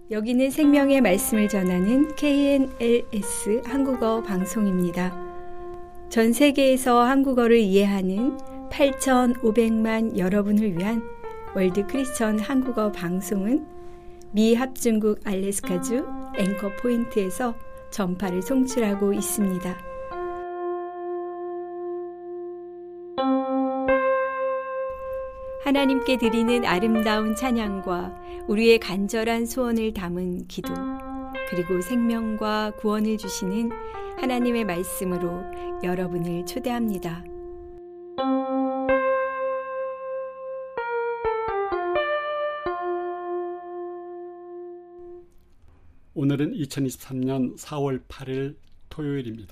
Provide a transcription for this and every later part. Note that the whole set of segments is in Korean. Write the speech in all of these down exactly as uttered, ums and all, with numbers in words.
여기는 생명의 말씀을 전하는 케이엔엘에스 한국어 방송입니다. 전 세계에서 한국어를 이해하는 팔천오백만 여러분을 위한 월드 크리스천 한국어 방송은 미 합중국 알래스카주 앵커 포인트에서 전파를 송출하고 있습니다. 하나님께 드리는 아름다운 찬양과 우리의 간절한 소원을 담은 기도, 그리고 생명과 구원을 주시는 하나님의 말씀으로 여러분을 초대합니다. 오늘은 이천이십삼 년 사월 팔일 토요일입니다.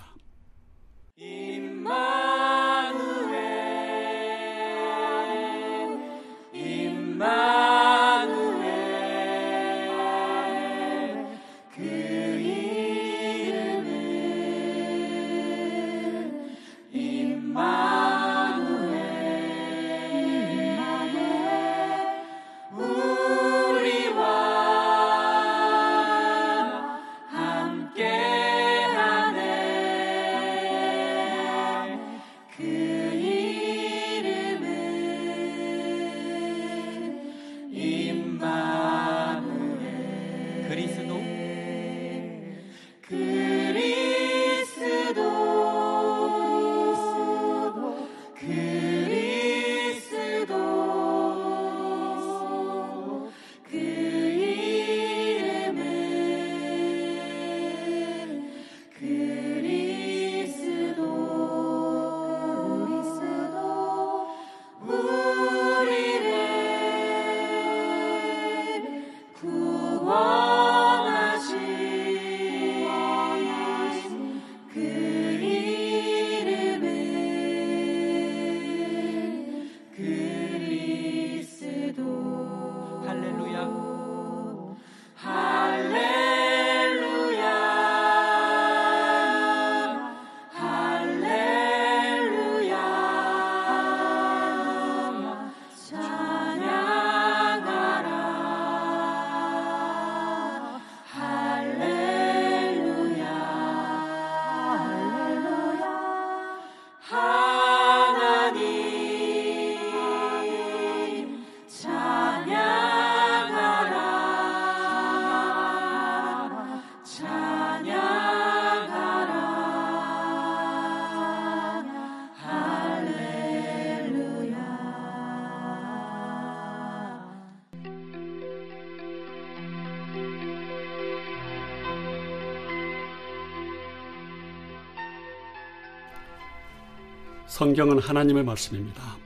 성경은 하나님의 말씀입니다.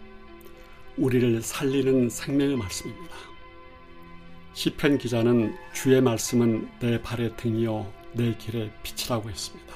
우리를 살리는 생명의 말씀입니다. 시편 기자는 주의 말씀은 내 발의 등이요 내 길의 빛이라고 했습니다.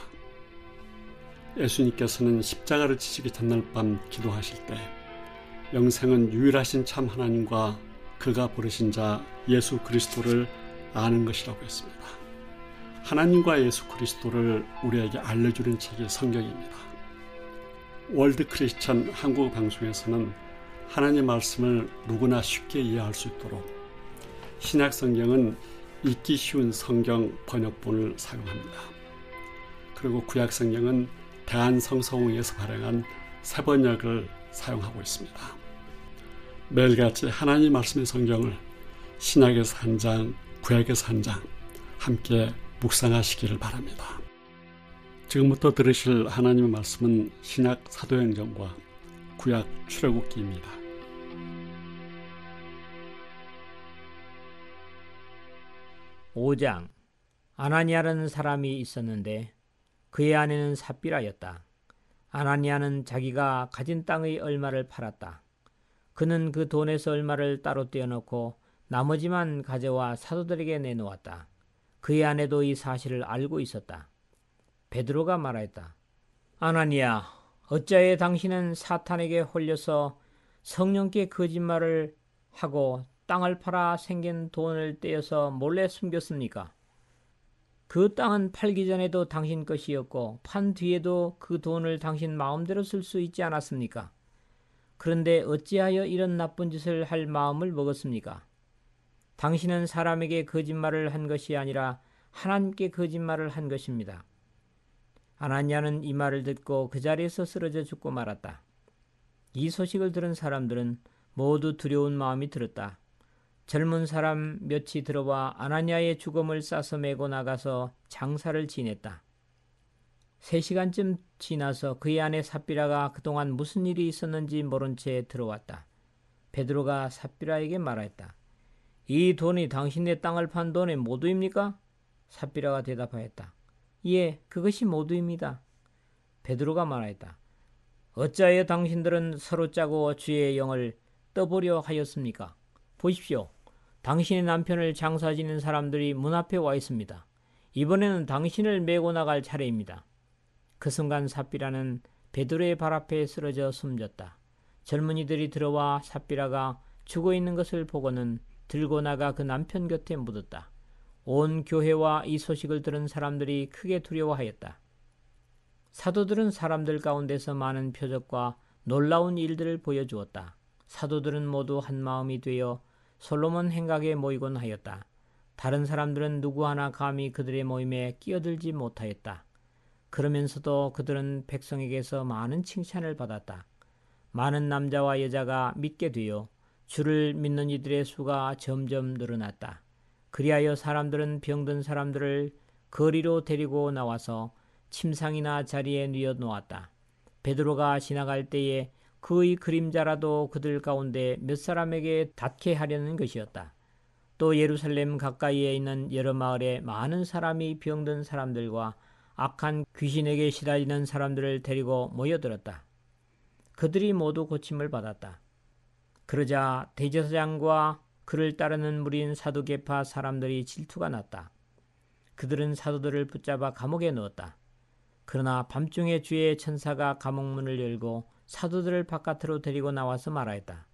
예수님께서는 십자가를 지시기 전날 밤 기도하실 때 영생은 유일하신 참 하나님과 그가 부르신 자 예수 그리스도를 아는 것이라고 했습니다. 하나님과 예수 그리스도를 우리에게 알려주는 책이 성경입니다. 월드 크리스천 한국 방송에서는 하나님의 말씀을 누구나 쉽게 이해할 수 있도록 신약 성경은 읽기 쉬운 성경 번역본을 사용합니다. 그리고 구약 성경은 대한성서공회에서 발행한 새 번역을 사용하고 있습니다. 매일같이 하나님의 말씀의 성경을 신약에서 한 장, 구약에서 한 장 함께 묵상하시기를 바랍니다. 지금부터 들으실 하나님의 말씀은 신약 사도행전과 구약 출애굽기입니다. 오 장. 아나니아라는 사람이 있었는데 그의 아내는 삽비라였다. 아나니아는 자기가 가진 땅의 얼마를 팔았다. 그는 그 돈에서 얼마를 따로 떼어놓고 나머지만 가져와 사도들에게 내놓았다. 그의 아내도 이 사실을 알고 있었다. 베드로가 말하였다. 아나니아, 어찌하여 당신은 사탄에게 홀려서 성령께 거짓말을 하고 땅을 팔아 생긴 돈을 떼어서 몰래 숨겼습니까? 그 땅은 팔기 전에도 당신 것이었고 판 뒤에도 그 돈을 당신 마음대로 쓸 수 있지 않았습니까? 그런데 어찌하여 이런 나쁜 짓을 할 마음을 먹었습니까? 당신은 사람에게 거짓말을 한 것이 아니라 하나님께 거짓말을 한 것입니다. 아나니아는 이 말을 듣고 그 자리에서 쓰러져 죽고 말았다. 이 소식을 들은 사람들은 모두 두려운 마음이 들었다. 젊은 사람 몇이 들어와 아나니아의 죽음을 싸서 메고 나가서 장사를 지냈다. 세 시간쯤 지나서 그의 아내 삽비라가 그동안 무슨 일이 있었는지 모른 채 들어왔다. 베드로가 삽비라에게 말했다. 이 돈이 당신의 땅을 판 돈의 모두입니까? 삽비라가 대답하였다. 예, 그것이 모두입니다. 베드로가 말하였다. 어찌하여 당신들은 서로 짜고 주의 영을 떠보려 하였습니까? 보십시오. 당신의 남편을 장사 지는 사람들이 문 앞에 와 있습니다. 이번에는 당신을 메고 나갈 차례입니다. 그 순간 삽비라는 베드로의 발 앞에 쓰러져 숨졌다. 젊은이들이 들어와 삽비라가 죽어 있는 것을 보고는 들고 나가 그 남편 곁에 묻었다. 온 교회와 이 소식을 들은 사람들이 크게 두려워하였다. 사도들은 사람들 가운데서 많은 표적과 놀라운 일들을 보여주었다. 사도들은 모두 한 마음이 되어 솔로몬 행각에 모이곤 하였다. 다른 사람들은 누구 하나 감히 그들의 모임에 끼어들지 못하였다. 그러면서도 그들은 백성에게서 많은 칭찬을 받았다. 많은 남자와 여자가 믿게 되어 주를 믿는 이들의 수가 점점 늘어났다. 그리하여 사람들은 병든 사람들을 거리로 데리고 나와서 침상이나 자리에 뉘어 놓았다. 베드로가 지나갈 때에 그의 그림자라도 그들 가운데 몇 사람에게 닿게 하려는 것이었다. 또 예루살렘 가까이에 있는 여러 마을에 많은 사람이 병든 사람들과 악한 귀신에게 시달리는 사람들을 데리고 모여들었다. 그들이 모두 고침을 받았다. 그러자 대제사장과 그를 따르는 무리인 사두개파 사람들이 질투가 났다. 그들은 사도들을 붙잡아 감옥에 넣었다. 그러나 밤중에 주의 천사가 감옥문을 열고 사도들을 바깥으로 데리고 나와서 말하였다.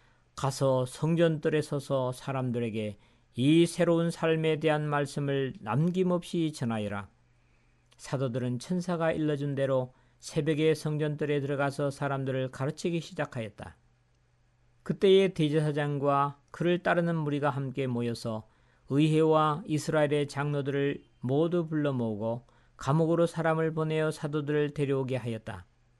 가서 성전뜰에 서서 사람들에게 이 새로운 삶에 대한 말씀을 남김없이 전하여라. 사도들은 천사가 일러준 대로 새벽에 성전뜰에 들어가서 사람들을 가르치기 시작하였다. 그때의 대제사장과 그를 따르는 무리가 함께 모여서 의회와 이스라엘의 장로들을 모두 불러 모으고 감옥으로 사람을 보내어 사도들을 데려오게 하였다.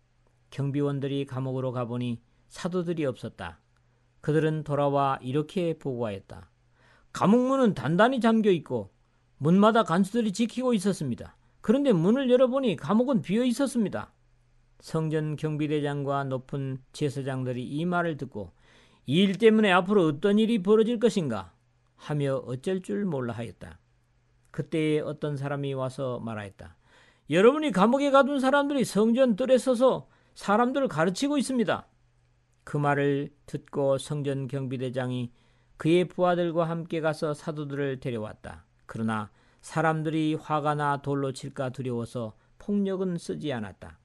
경비원들이 감옥으로 가보니 사도들이 없었다. 그들은 돌아와 이렇게 보고하였다. 감옥문은 단단히 잠겨 있고 문마다 간수들이 지키고 있었습니다. 그런데 문을 열어보니 감옥은 비어 있었습니다. 성전 경비대장과 높은 제사장들이 이 말을 듣고 이 일 때문에 앞으로 어떤 일이 벌어질 것인가 하며 어쩔 줄 몰라 하였다. 그때에 어떤 사람이 와서 말하였다. 여러분이 감옥에 가둔 사람들이 성전 뜰에 서서 사람들을 가르치고 있습니다. 그 말을 듣고 성전 경비대장이 그의 부하들과 함께 가서 사도들을 데려왔다. 그러나 사람들이 화가 나 돌로 칠까 두려워서 폭력은 쓰지 않았다.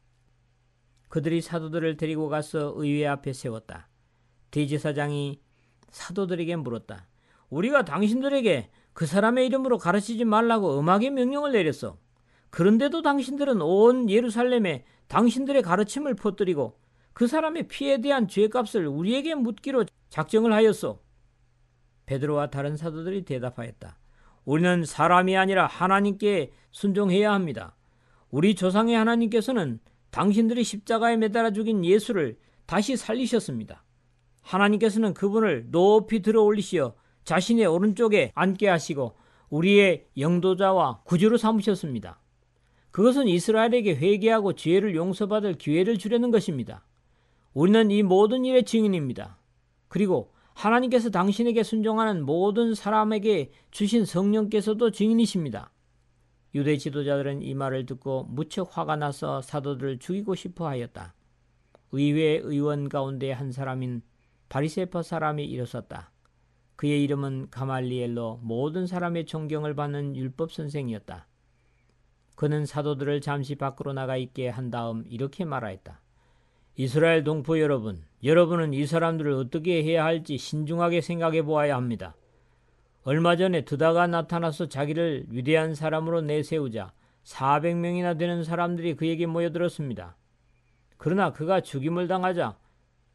그들이 사도들을 데리고 가서 의회 앞에 세웠다. 대제사장이 사도들에게 물었다. 우리가 당신들에게 그 사람의 이름으로 가르치지 말라고 엄하게 명령을 내렸어. 그런데도 당신들은 온 예루살렘에 당신들의 가르침을 퍼뜨리고 그 사람의 피에 대한 죄값을 우리에게 묻기로 작정을 하였소. 베드로와 다른 사도들이 대답하였다. 우리는 사람이 아니라 하나님께 순종해야 합니다. 우리 조상의 하나님께서는 당신들이 십자가에 매달아 죽인 예수를 다시 살리셨습니다. 하나님께서는 그분을 높이 들어 올리시어 자신의 오른쪽에 앉게 하시고 우리의 영도자와 구주로 삼으셨습니다. 그것은 이스라엘에게 회개하고 죄를 용서받을 기회를 주려는 것입니다. 우리는 이 모든 일의 증인입니다. 그리고 하나님께서 당신에게 순종하는 모든 사람에게 주신 성령께서도 증인이십니다. 유대 지도자들은 이 말을 듣고 무척 화가 나서 사도들을 죽이고 싶어 하였다. 의회 의원 가운데 한 사람인 바리새파 사람이 일어섰다. 그의 이름은 가말리엘로 모든 사람의 존경을 받는 율법 선생이었다. 그는 사도들을 잠시 밖으로 나가 있게 한 다음 이렇게 말하였다. 이스라엘 동포 여러분, 여러분은 이 사람들을 어떻게 해야 할지 신중하게 생각해 보아야 합니다. 얼마 전에 드다가 나타나서 자기를 위대한 사람으로 내세우자 사백 명이나 되는 사람들이 그에게 모여들었습니다. 그러나 그가 죽임을 당하자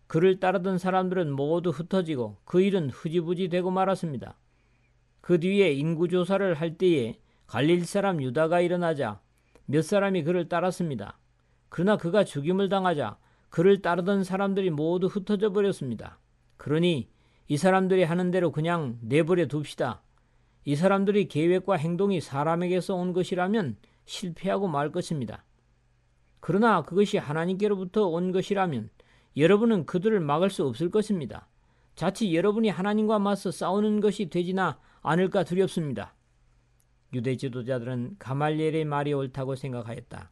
그를 따르던 사람들은 모두 흩어지고 그 일은 흐지부지 되고 말았습니다. 그 뒤에 인구조사를 할 때에 갈릴 사람 유다가 일어나자 몇 사람이 그를 따랐습니다. 그러나 그가 죽임을 당하자 그를 따르던 사람들이 모두 흩어져 버렸습니다. 그러니 이 사람들이 하는 대로 그냥 내버려 둡시다. 이 사람들의 계획과 행동이 사람에게서 온 것이라면 실패하고 말 것입니다. 그러나 그것이 하나님께로부터 온 것이라면 여러분은 그들을 막을 수 없을 것입니다. 자칫 여러분이 하나님과 맞서 싸우는 것이 되지나 않을까 두렵습니다. 유대 지도자들은 가말리엘의 말이 옳다고 생각하였다.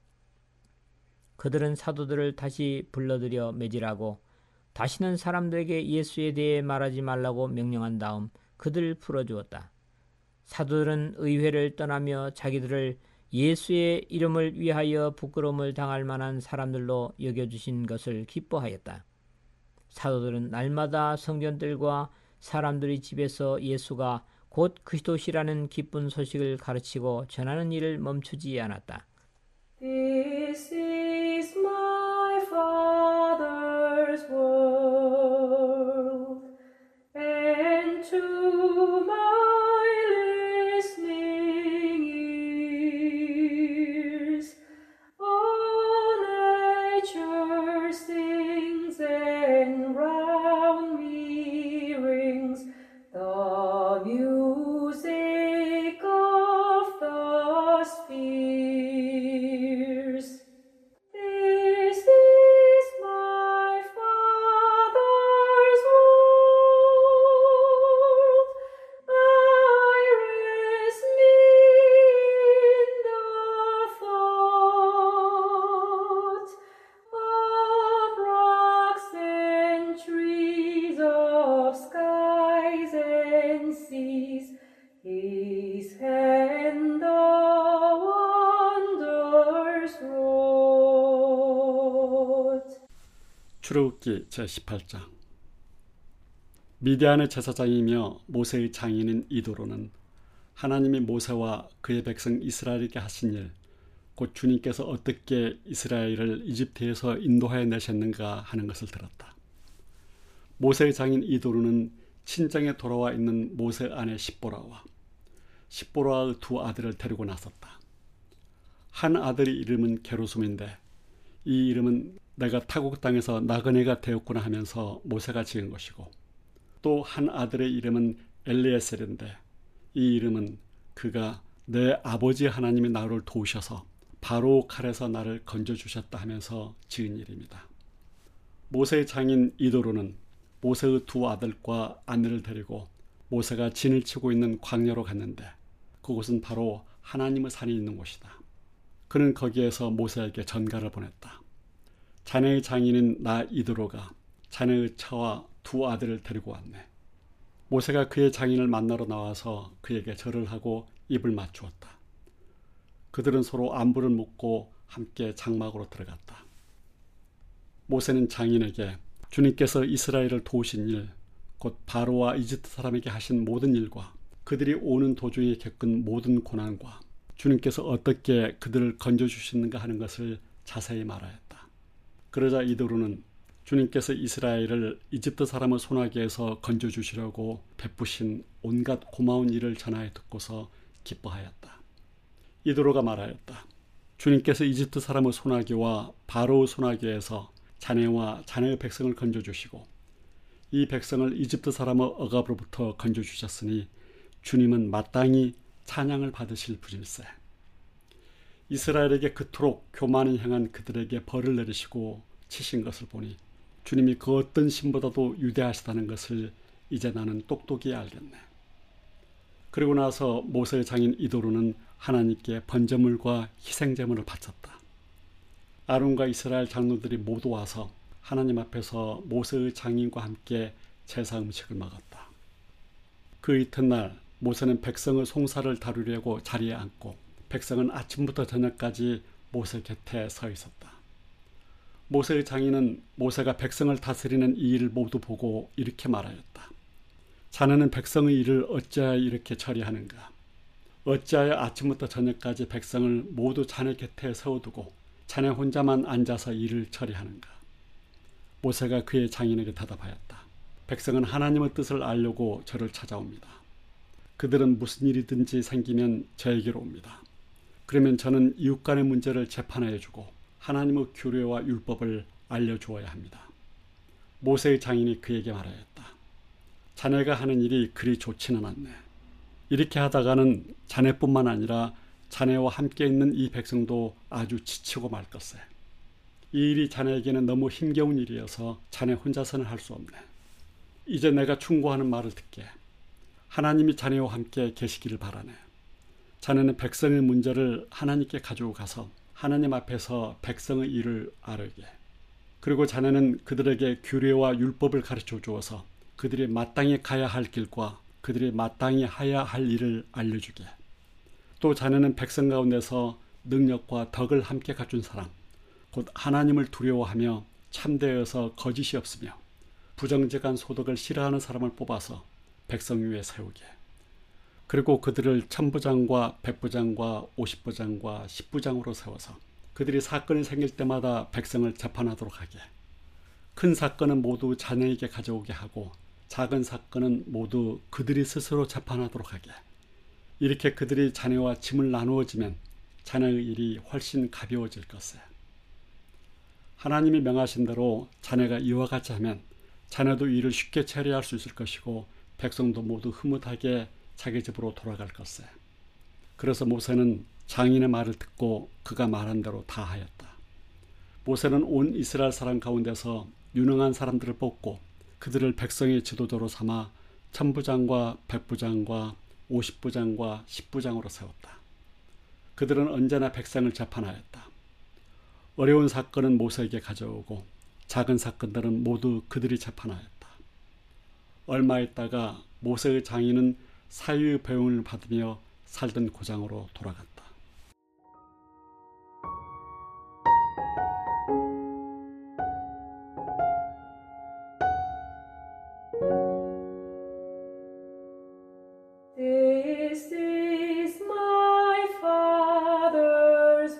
그들은 사도들을 다시 불러들여 매질하고 다시는 사람들에게 예수에 대해 말하지 말라고 명령한 다음 그들을 풀어주었다. 사도들은 의회를 떠나며 자기들을 예수의 이름을 위하여 부끄러움을 당할 만한 사람들로 여겨주신 것을 기뻐하였다. 사도들은 날마다 성전들과 사람들의 집에서 예수가 곧 그리스도시라는 기쁜 소식을 가르치고 전하는 일을 멈추지 않았다. This is my Father's world, and to my listening ears, all nature sings and round me rings the music of the spheres. This is my Father's world. I rest me in the thought of rocks and trees, of skies and seas, His hand the wonders wrought. 출애굽기 제십팔 장. 미디안의 제사장이며 모세의 장인인 이도로는 하나님이 모세와 그의 백성 이스라엘에게 하신 일, 곧 주님께서 어떻게 이스라엘을 이집트에서 인도하여 내셨는가 하는 것을 들었다. 모세의 장인 이도로는 친정에 돌아와 있는 모세 아내 십보라와 십보라의 두 아들을 데리고 나섰다. 한 아들의 이름은 게르솜인데 이 이름은 내가 타국 땅에서 나그네가 되었구나 하면서 모세가 지은 것이고, 또 한 아들의 이름은 엘리에셀인데 이 이름은 그가 내 아버지 하나님이 나를 도우셔서 바로 칼에서 나를 건져주셨다 하면서 지은 이름이다. 모세의 장인 이도로는 모세의 두 아들과 아내를 데리고 모세가 진을 치고 있는 광야로 갔는데 그곳은 바로 하나님의 산이 있는 곳이다. 그는 거기에서 모세에게 전가를 보냈다. 자네의 장인인 나 이도로가 자네의 처와 두 아들을 데리고 왔네. 모세가 그의 장인을 만나러 나와서 그에게 절을 하고 입을 맞추었다. 그들은 서로 안부를 묻고 함께 장막으로 들어갔다. 모세는 장인에게 주님께서 이스라엘을 도우신 일, 곧 바로와 이집트 사람에게 하신 모든 일과 그들이 오는 도중에 겪은 모든 고난과 주님께서 어떻게 그들을 건져주시는가 하는 것을 자세히 말하였다. 그러자 이도로는 주님께서 이스라엘을 이집트 사람의 손아귀에서 건져주시려고 베푸신 온갖 고마운 일을 전하여 듣고서 기뻐하였다. 이도로가 말하였다. 주님께서 이집트 사람의 손아귀와 바로의 손아귀에서 자네와 자네의 백성을 건져주시고 이 백성을 이집트 사람의 억압으로부터 건져주셨으니 주님은 마땅히 찬양을 받으실 분일세. 이스라엘에게 그토록 교만을 향한 그들에게 벌을 내리시고 치신 것을 보니 주님이 그 어떤 신보다도 위대하시다는 것을 이제 나는 똑똑히 알겠네. 그리고 나서 모세의 장인 이도로는 하나님께 번제물과 희생제물을 바쳤다. 아론과 이스라엘 장로들이 모두 와서 하나님 앞에서 모세의 장인과 함께 제사 음식을 먹었다. 그 이튿날 모세는 백성의 송사를 다루려고 자리에 앉고 백성은 아침부터 저녁까지 모세 곁에 서 있었다. 모세의 장인은 모세가 백성을 다스리는 이 일을 모두 보고 이렇게 말하였다. 자네는 백성의 일을 어찌하여 이렇게 처리하는가? 어찌하여 아침부터 저녁까지 백성을 모두 자네 곁에 세워두고 자네 혼자만 앉아서 일을 처리하는가? 모세가 그의 장인에게 대답하였다. 백성은 하나님의 뜻을 알려고 저를 찾아옵니다. 그들은 무슨 일이든지 생기면 저에게로 옵니다. 그러면 저는 이웃 간의 문제를 재판하여 주고 하나님의 규례와 율법을 알려주어야 합니다. 모세의 장인이 그에게 말하였다. 자네가 하는 일이 그리 좋지는 않네. 이렇게 하다가는 자네뿐만 아니라 자네와 함께 있는 이 백성도 아주 지치고 말 것세. 이 일이 자네에게는 너무 힘겨운 일이어서 자네 혼자서는 할 수 없네. 이제 내가 충고하는 말을 듣게. 하나님이 자네와 함께 계시기를 바라네. 자네는 백성의 문제를 하나님께 가지고 가서 하나님 앞에서 백성의 일을 아르게. 그리고 자네는 그들에게 규례와 율법을 가르쳐 주어서 그들이 마땅히 가야 할 길과 그들이 마땅히 해야 할 일을 알려주게. 또 자네는 백성 가운데서 능력과 덕을 함께 갖춘 사람, 곧 하나님을 두려워하며 참되어서 거짓이 없으며 부정직한 소득을 싫어하는 사람을 뽑아서 백성 위에 세우게. 그리고 그들을 천부장과 백부장과 오십부장과 십부장으로 세워서 그들이 사건이 생길 때마다 백성을 재판하도록 하게. 큰 사건은 모두 자네에게 가져오게 하고 작은 사건은 모두 그들이 스스로 재판하도록 하게. 이렇게 그들이 자네와 짐을 나누어지면 자네의 일이 훨씬 가벼워질 것에. 하나님이 명하신 대로 자네가 이와 같이 하면 자네도 일을 쉽게 처리할 수 있을 것이고 백성도 모두 흐뭇하게 자기 집으로 돌아갈 것에. 그래서 모세는 장인의 말을 듣고 그가 말한 대로 다 하였다. 모세는 온 이스라엘 사람 가운데서 유능한 사람들을 뽑고 그들을 백성의 지도자로 삼아 천부장과 백부장과 오십부장과 십부장으로 세웠다. 그들은 언제나 백성을 재판하였다. 어려운 사건은 모세에게 가져오고 작은 사건들은 모두 그들이 재판하였다. 얼마 있다가 모세의 장인은 사유의 배움을 받으며 살던 고장으로 돌아갔다. This is my Father's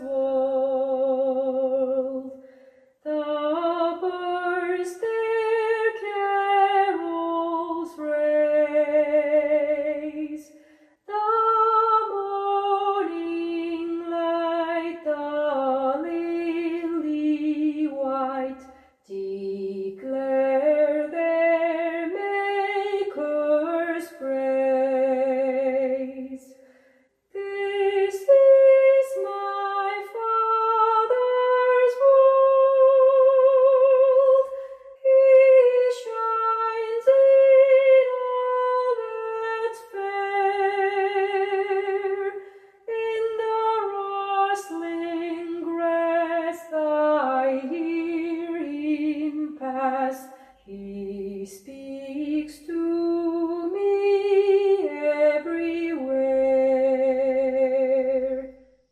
world. The birds their carols raise. The morning light, the lily white, declare their Maker's praise. This is my Father's world. He shines in all that's fair. In the rustling grass I hear him pass. He speaks to me everywhere.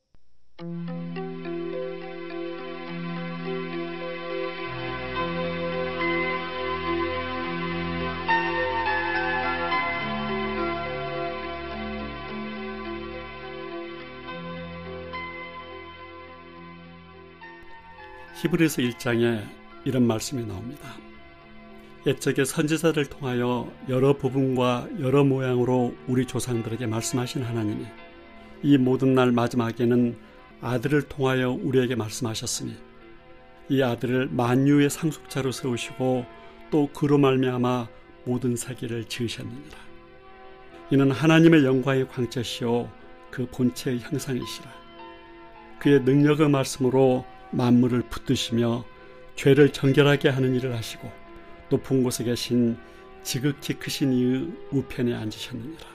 히브리서 일 장에 이런 말씀이 나옵니다. 옛적에 선지자를 통하여 여러 부분과 여러 모양으로 우리 조상들에게 말씀하신 하나님이 이 모든 날 마지막에는 아들을 통하여 우리에게 말씀하셨으니 이 아들을 만유의 상속자로 세우시고 또 그로 말미암아 모든 세계를 지으셨느니라. 이는 하나님의 영광의 광채시요 그 본체의 형상이시라. 그의 능력의 말씀으로 만물을 붙드시며 죄를 정결하게 하는 일을 하시고 높은 곳에 계신 지극히 크신 이의 우편에 앉으셨느니라.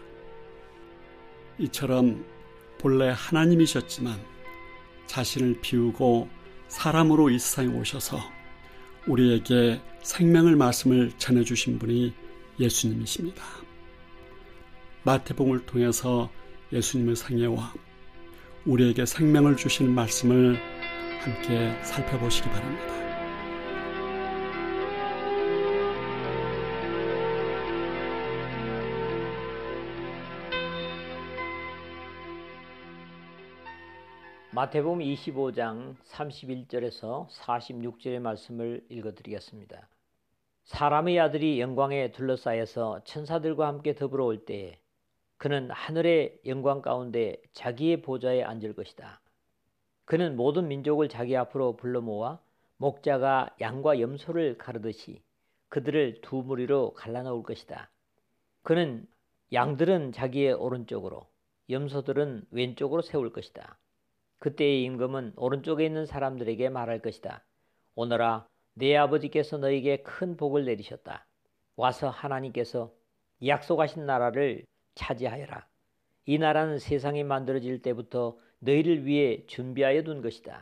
이처럼 본래 하나님이셨지만 자신을 비우고 사람으로 이 세상에 오셔서 우리에게 생명의 말씀을 전해주신 분이 예수님이십니다. 마태복음을 통해서 예수님의 생애와 우리에게 생명을 주시는 말씀을 함께 살펴보시기 바랍니다. 마태복음 이십오 장 삼십일 절에서 사십육 절의 말씀을 읽어드리겠습니다. 사람의 아들이 영광에 둘러싸여서 천사들과 함께 더불어 올 때에 그는 하늘의 영광 가운데 자기의 보좌에 앉을 것이다. 그는 모든 민족을 자기 앞으로 불러 모아 목자가 양과 염소를 가르듯이 그들을 두 무리로 갈라놓을 것이다. 그는 양들은 자기의 오른쪽으로, 염소들은 왼쪽으로 세울 것이다. 그때의 임금은 오른쪽에 있는 사람들에게 말할 것이다. 오너라, 내 아버지께서 너에게 큰 복을 내리셨다. 와서 하나님께서 약속하신 나라를 차지하여라. 이 나라는 세상이 만들어질 때부터 너희를 위해 준비하여 둔 것이다.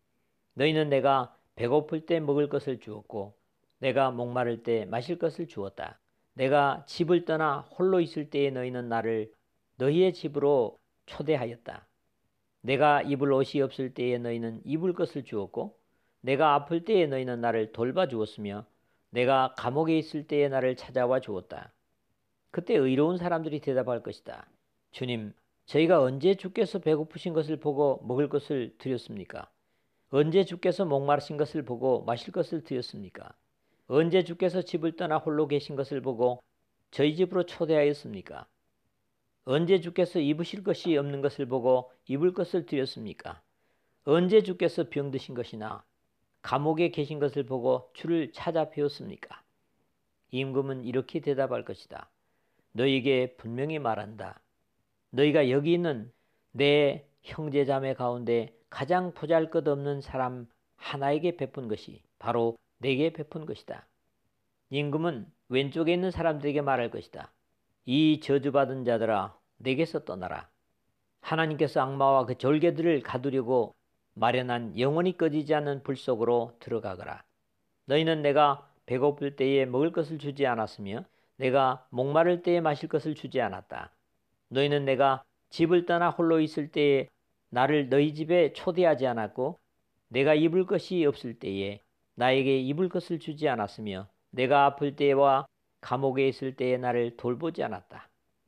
너희는 내가 배고플 때 먹을 것을 주었고 내가 목마를 때 마실 것을 주었다. 내가 집을 떠나 홀로 있을 때에 너희는 나를 너희의 집으로 초대하였다. 내가 입을 옷이 없을 때에 너희는 입을 것을 주었고 내가 아플 때에 너희는 나를 돌봐주었으며 내가 감옥에 있을 때에 나를 찾아와 주었다. 그때 의로운 사람들이 대답할 것이다. 주님, 저희가 언제 주께서 배고프신 것을 보고 먹을 것을 드렸습니까? 언제 주께서 목마르신 것을 보고 마실 것을 드렸습니까? 언제 주께서 집을 떠나 홀로 계신 것을 보고 저희 집으로 초대하였습니까? 언제 주께서 입으실 것이 없는 것을 보고 입을 것을 드렸습니까? 언제 주께서 병드신 것이나 감옥에 계신 것을 보고 주를 찾아뵈었습니까? 임금은 이렇게 대답할 것이다. 너희에게 분명히 말한다. 너희가 여기 있는 내 형제자매 가운데 가장 보잘것없는 사람 하나에게 베푼 것이 바로 내게 베푼 것이다. 임금은 왼쪽에 있는 사람들에게 말할 것이다. 이 저주받은 자들아, 내게서 떠나라. 하나님께서 악마와 그 졸개들을 가두려고 마련한 영원히 꺼지지 않는 불 속으로 들어가거라. 너희는 내가 배고플 때에 먹을 것을 주지 않았으며 내가 목마를 때에 마실 것을 주지 않았다. 너희는 내가 집을 떠나 홀로 있을 때에 나를 너희 집에 초대하지 않았고 내가 입을 것이 없을 때에 나에게 입을 것을 주지 않았으며 내가 아플 때와 감옥에 있을 때에 나를 돌보지 않았다.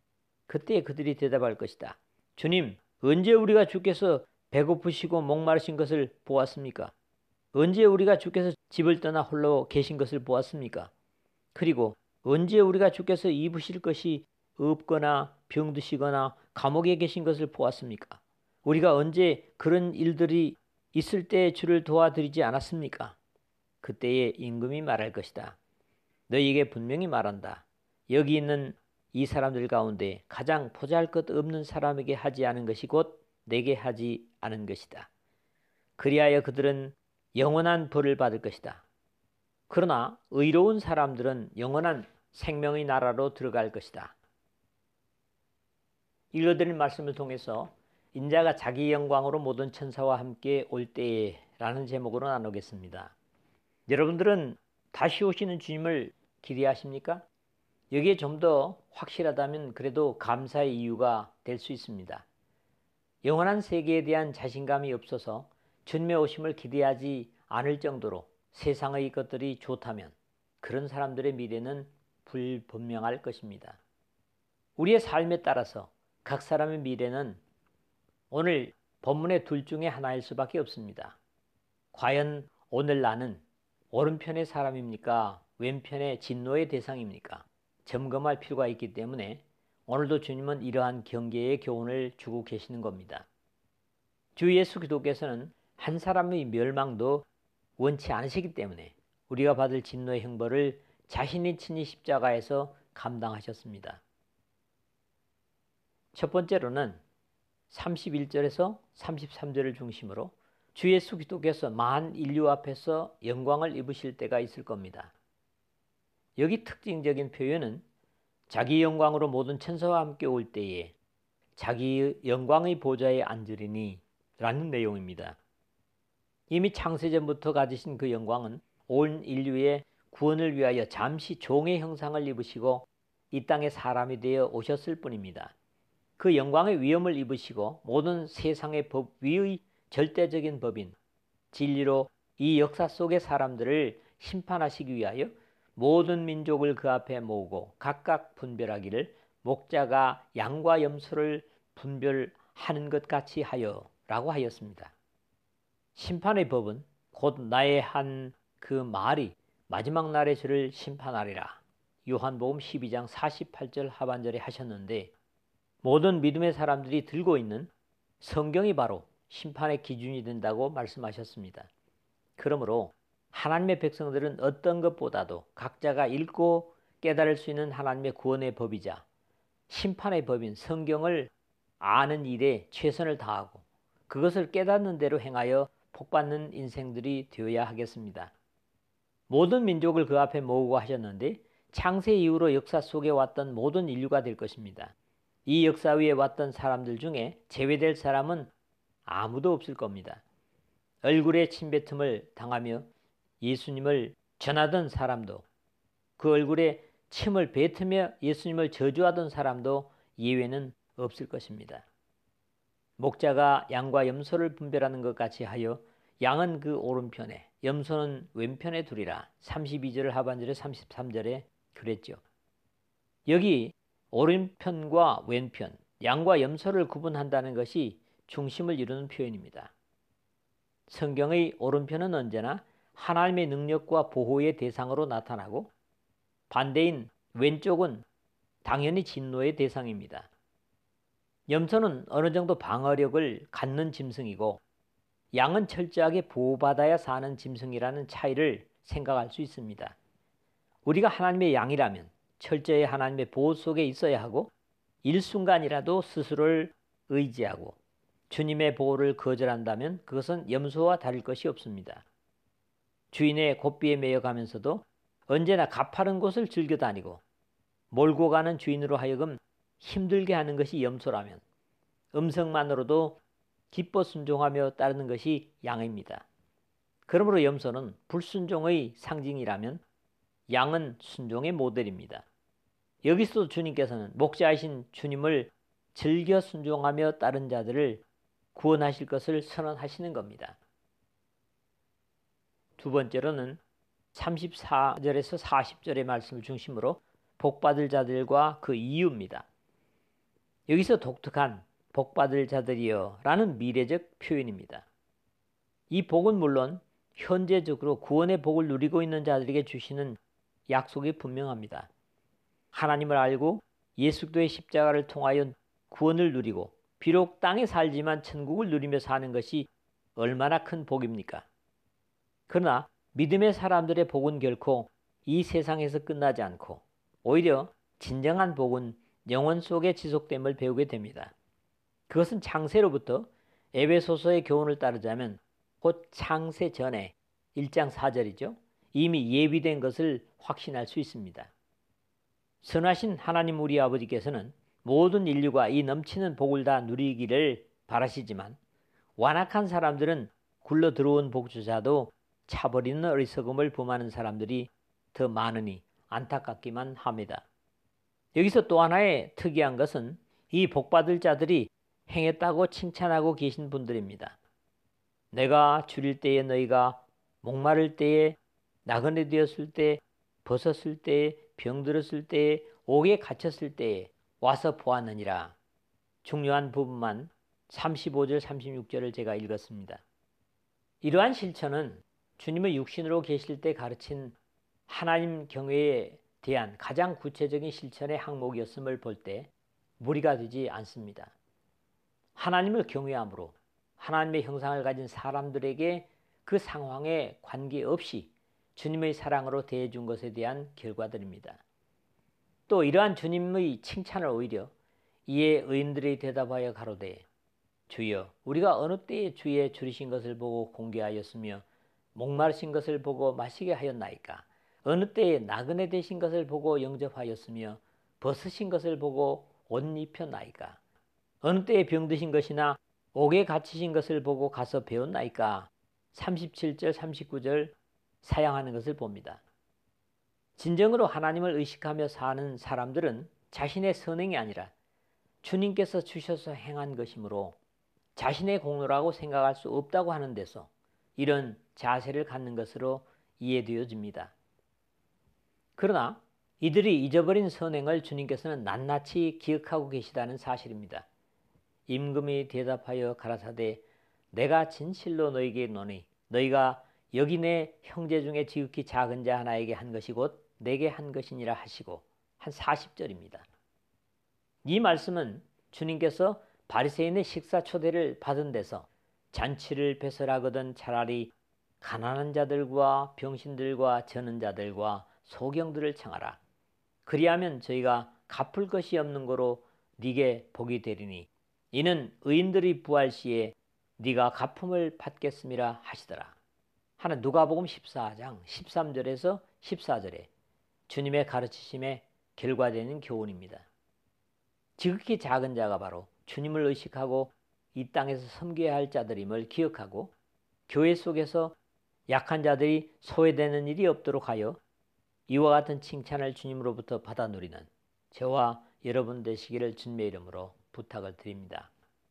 그때 그들이 대답할 것이다. 주님, 언제 우리가 주께서 배고프시고 목마르신 것을 보았습니까? 언제 우리가 주께서 집을 떠나 홀로 계신 것을 보았습니까? 그리고 언제 우리가 주께서 입으실 것이 없거나 병드시거나 감옥에 계신 것을 보았습니까? 우리가 언제 그런 일들이 있을 때 주를 도와드리지 않았습니까? 그때에 임금이 말할 것이다. 너희에게 분명히 말한다. 여기 있는 이 사람들 가운데 가장 보잘것없는 사람에게 하지 않은 것이 곧 내게 하지 않은 것이다. 그리하여 그들은 영원한 벌을 받을 것이다. 그러나 의로운 사람들은 영원한 생명의 나라로 들어갈 것이다. 읽어드린 말씀을 통해서 인자가 자기 영광으로 모든 천사와 함께 올 때에 라는 제목으로 나누겠습니다. 여러분들은 다시 오시는 주님을 기대하십니까? 여기에 좀 더 확실하다면 그래도 감사의 이유가 될 수 있습니다. 영원한 세계에 대한 자신감이 없어서 주님의 오심을 기대하지 않을 정도로 세상의 것들이 좋다면 그런 사람들의 미래는 불분명할 것입니다. 우리의 삶에 따라서 각 사람의 미래는 오늘 본문의 둘 중에 하나일 수밖에 없습니다. 과연 오늘 나는 오른편의 사람입니까? 왼편의 진노의 대상입니까? 점검할 필요가 있기 때문에 오늘도 주님은 이러한 경계의 교훈을 주고 계시는 겁니다. 주 예수 그리스도께서는 한 사람의 멸망도 원치 않으시기 때문에 우리가 받을 진노의 형벌을 자신이 친히 십자가에서 감당하셨습니다. 첫 번째로는 삼십일 절에서 삼십삼 절을 중심으로 주 예수 그리스도께서 만 인류 앞에서 영광을 입으실 때가 있을 겁니다. 여기 특징적인 표현은 자기 영광으로 모든 천사와 함께 올 때에 자기 영광의 보좌에 앉으리니 라는 내용입니다. 이미 창세전부터 가지신 그 영광은 온 인류의 구원을 위하여 잠시 종의 형상을 입으시고 이 땅에 사람이 되어 오셨을 뿐입니다. 그 영광의 위엄을 입으시고 모든 세상의 법 위의 절대적인 법인 진리로 이 역사 속의 사람들을 심판하시기 위하여 모든 민족을 그 앞에 모으고 각각 분별하기를 목자가 양과 염소를 분별하는 것 같이 하여 라고 하였습니다. 심판의 법은 곧 나의 한 그 말이 마지막 날에 저를 심판하리라. 요한복음 십이 장 사십팔 절 하반절에 하셨는데, 모든 믿음의 사람들이 들고 있는 성경이 바로 심판의 기준이 된다고 말씀하셨습니다. 그러므로 하나님의 백성들은 어떤 것보다도 각자가 읽고 깨달을 수 있는 하나님의 구원의 법이자 심판의 법인 성경을 아는 일에 최선을 다하고 그것을 깨닫는 대로 행하여 복받는 인생들이 되어야 하겠습니다. 모든 민족을 그 앞에 모으고 하셨는데, 창세 이후로 역사 속에 왔던 모든 인류가 될 것입니다. 이 역사 위에 왔던 사람들 중에 제외될 사람은 아무도 없을 겁니다. 얼굴에 침뱉음을 당하며 예수님을 전하던 사람도, 그 얼굴에 침을 뱉으며 예수님을 저주하던 사람도 예외는 없을 것입니다. 목자가 양과 염소를 분별하는 것 같이 하여 양은 그 오른편에 염소는 왼편에 두리라. 삼십이 절 하반절에 삼십삼 절에 그랬죠. 여기 오른편과 왼편, 양과 염소를 구분한다는 것이 중심을 이루는 표현입니다. 성경의 오른편은 언제나 하나님의 능력과 보호의 대상으로 나타나고, 반대인 왼쪽은 당연히 진노의 대상입니다. 염소는 어느 정도 방어력을 갖는 짐승이고, 양은 철저하게 보호받아야 사는 짐승이라는 차이를 생각할 수 있습니다. 우리가 하나님의 양이라면 철저히 하나님의 보호 속에 있어야 하고, 일순간이라도 스스로를 의지하고 주님의 보호를 거절한다면 그것은 염소와 다를 것이 없습니다. 주인의 고삐에 매여가면서도 언제나 가파른 곳을 즐겨 다니고 몰고 가는 주인으로 하여금 힘들게 하는 것이 염소라면, 음성만으로도 기뻐 순종하며 따르는 것이 양입니다. 그러므로 염소는 불순종의 상징이라면 양은 순종의 모델입니다. 여기서도 주님께서는 목자이신 주님을 즐겨 순종하며 따른 자들을 구원하실 것을 선언하시는 겁니다. 두 번째로는 삼십사 절에서 사십 절의 말씀을 중심으로 복받을 자들과 그 이유입니다. 여기서 독특한 복받을 자들이여 라는 미래적 표현입니다. 이 복은 물론 현재적으로 구원의 복을 누리고 있는 자들에게 주시는 약속이 분명합니다. 하나님을 알고 예수 그리스도의 십자가를 통하여 구원을 누리고 비록 땅에 살지만 천국을 누리며 사는 것이 얼마나 큰 복입니까? 그러나 믿음의 사람들의 복은 결코 이 세상에서 끝나지 않고 오히려 진정한 복은 영원 속에 지속됨을 배우게 됩니다. 그것은 창세로부터 에베소서의 교훈을 따르자면 곧 창세 전에 일 장 사 절이죠. 이미 예비된 것을 확신할 수 있습니다. 선하신 하나님 우리 아버지께서는 모든 인류가 이 넘치는 복을 다 누리기를 바라시지만, 완악한 사람들은 굴러 들어온 복주자도 차버리는 어리석음을 범하는 사람들이 더 많으니 안타깝기만 합니다. 여기서 또 하나의 특이한 것은 이 복받을 자들이 행했다고 칭찬하고 계신 분들입니다. 내가 줄일 때에 너희가, 목마를 때에, 나그네 되었을 때, 벗었을 때에, 병들었을 때에, 옥에 갇혔을 때에 와서 보았느니라. 중요한 부분만 삼십오 절 삼십육 절을 제가 읽었습니다. 이러한 실천은 주님의 육신으로 계실 때 가르친 하나님 경외에 대한 가장 구체적인 실천의 항목이었음을 볼 때 무리가 되지 않습니다. 하나님을 경외함으로 하나님의 형상을 가진 사람들에게 그 상황에 관계없이 주님의 사랑으로 대해준 것에 대한 결과들입니다. 또 이러한 주님의 칭찬을 오히려 이에 의인들이 대답하여 가로되, 주여, 우리가 어느 때에 주의 줄이신 것을 보고 공개하였으며 목마르신 것을 보고 마시게 하였나이까? 어느 때에 나그네 되신 것을 보고 영접하였으며 벗으신 것을 보고 옷 입혔나이까? 어느 때에 병드신 것이나 옥에 갇히신 것을 보고 가서 배웠나이까? 삼십칠 절 삼십구 절 사용하는 것을 봅니다. 진정으로 하나님을 의식하며 사는 사람들은 자신의 선행이 아니라 주님께서 주셔서 행한 것이므로 자신의 공로라고 생각할 수 없다고 하는 데서 이런 자세를 갖는 것으로 이해되어집니다. 그러나 이들이 잊어버린 선행을 주님께서는 낱낱이 기억하고 계시다는 사실입니다. 임금이 대답하여 가라사대, 내가 진실로 너희에게 이르노니 너희가 여기 내 형제 중에 지극히 작은 자 하나에게 한 것이 곧 내게 한 것이니라 하시고 한 사십 절입니다. 이 말씀은 주님께서 바리새인의 식사 초대를 받은 데서 잔치를 배설하거든 차라리 가난한 자들과 병신들과 저는 자들과 소경들을 청하라. 그리하면 저희가 갚을 것이 없는 거로 네게 복이 되리니 이는 의인들이 부활 시에 네가 갚음을 받겠음이라 하시더라. 하는 누가복음 십사 장 십삼 절에서 십사 절에 주님의 가르치심에 결과되는 교훈입니다. 지극히 작은 자가 바로 주님을 의식하고 이 땅에서 섬겨야 할 자들임을 기억하고 교회 속에서 약한 자들이 소외되는 일이 없도록 하여 이와 같은 칭찬을 주님으로부터 받아 누리는 저와 여러분 되시기를 주님의 이름으로 부탁을 드립니다.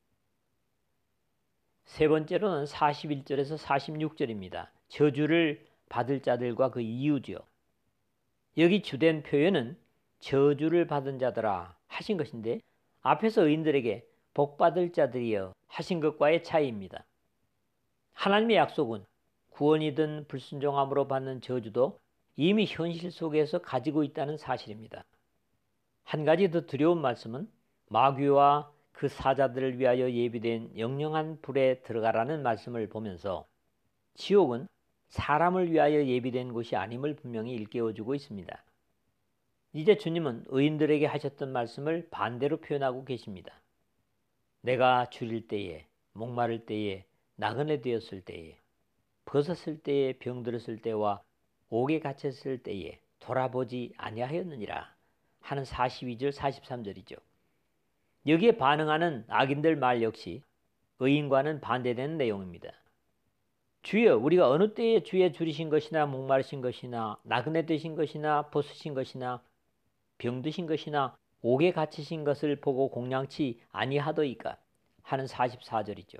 세 번째로는 사십일 절에서 사십육 절입니다. 저주를 받을 자들과 그 이유지요. 여기 주된 표현은 저주를 받은 자들아 하신 것인데 앞에서 의인들에게 복받을 자들이여 하신 것과의 차이입니다. 하나님의 약속은 구원이든 불순종함으로 받는 저주도 이미 현실 속에서 가지고 있다는 사실입니다. 한 가지 더 두려운 말씀은 마귀와 그 사자들을 위하여 예비된 영영한 불에 들어가라는 말씀을 보면서 지옥은 사람을 위하여 예비된 곳이 아님을 분명히 일깨워주고 있습니다. 이제 주님은 의인들에게 하셨던 말씀을 반대로 표현하고 계십니다. 내가 줄일 때에, 목마를 때에, 나그네 되었을 때에, 벗었을 때에, 병들었을 때와 옥에 갇혔을 때에 돌아보지 아니하였느니라 하는 사십이 절 사십삼 절이죠. 여기에 반응하는 악인들 말 역시 의인과는 반대되는 내용입니다. 주여 우리가 어느 때에 주의 줄이신 것이나 목마르신 것이나 나그네 되신 것이나 벗으신 것이나 병드신 것이나 옥에 갇히신 것을 보고 공양치 아니하더이까 하는 사십사 절이죠.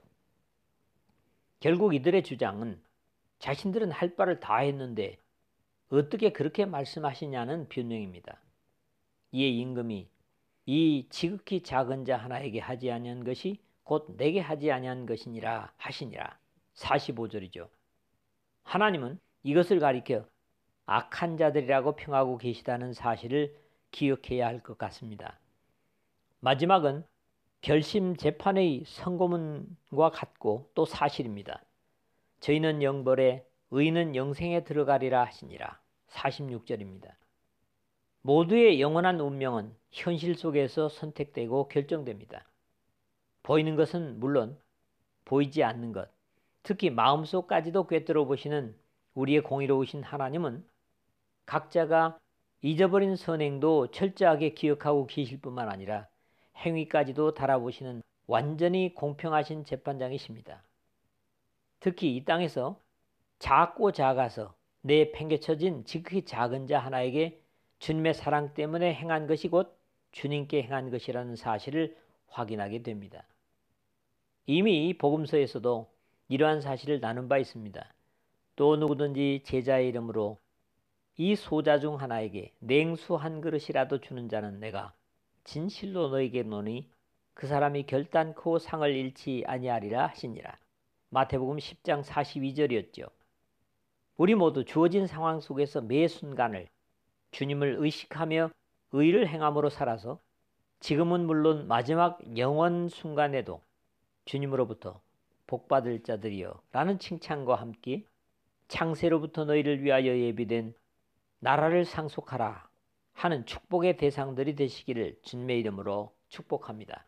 결국 이들의 주장은 자신들은 할 바를 다 했는데 어떻게 그렇게 말씀하시냐는 변명입니다. 이에 임금이 이 지극히 작은 자 하나에게 하지 아니한 것이 곧 내게 하지 아니한 것이니라 하시니라. 사십오 절이죠. 하나님은 이것을 가리켜 악한 자들이라고 평하고 계시다는 사실을 기억해야 할 것 같습니다. 마지막은 결심 재판의 선고문과 같고 또 사실입니다. 저희는 영벌에 의인은 영생에 들어가리라 하시니라. 사십육 절입니다. 모두의 영원한 운명은 현실 속에서 선택되고 결정됩니다. 보이는 것은 물론 보이지 않는 것, 특히 마음속까지도 꿰뚫어 보시는 우리의 공의로우신 하나님은 각자가 잊어버린 선행도 철저하게 기억하고 계실 뿐만 아니라 행위까지도 달아보시는 완전히 공평하신 재판장이십니다. 특히 이 땅에서 작고 작아서 내팽개쳐진 지극히 작은 자 하나에게 주님의 사랑 때문에 행한 것이 곧 주님께 행한 것이라는 사실을 확인하게 됩니다. 이미 복음서에서도 이러한 사실을 나눈 바 있습니다. 또 누구든지 제자의 이름으로 이 소자 중 하나에게 냉수 한 그릇이라도 주는 자는 내가 진실로 너에게 이르노니 그 사람이 결단코 상을 잃지 아니하리라 하시니라. 마태복음 십 장 사십이 절이었죠. 우리 모두 주어진 상황 속에서 매 순간을 주님을 의식하며 의를 행함으로 살아서 지금은 물론 마지막 영원 순간에도 주님으로부터 복받을 자들이여 라는 칭찬과 함께 창세로부터 너희를 위하여 예비된 나라를 상속하라 하는 축복의 대상들이 되시기를 주님의 이름으로 축복합니다.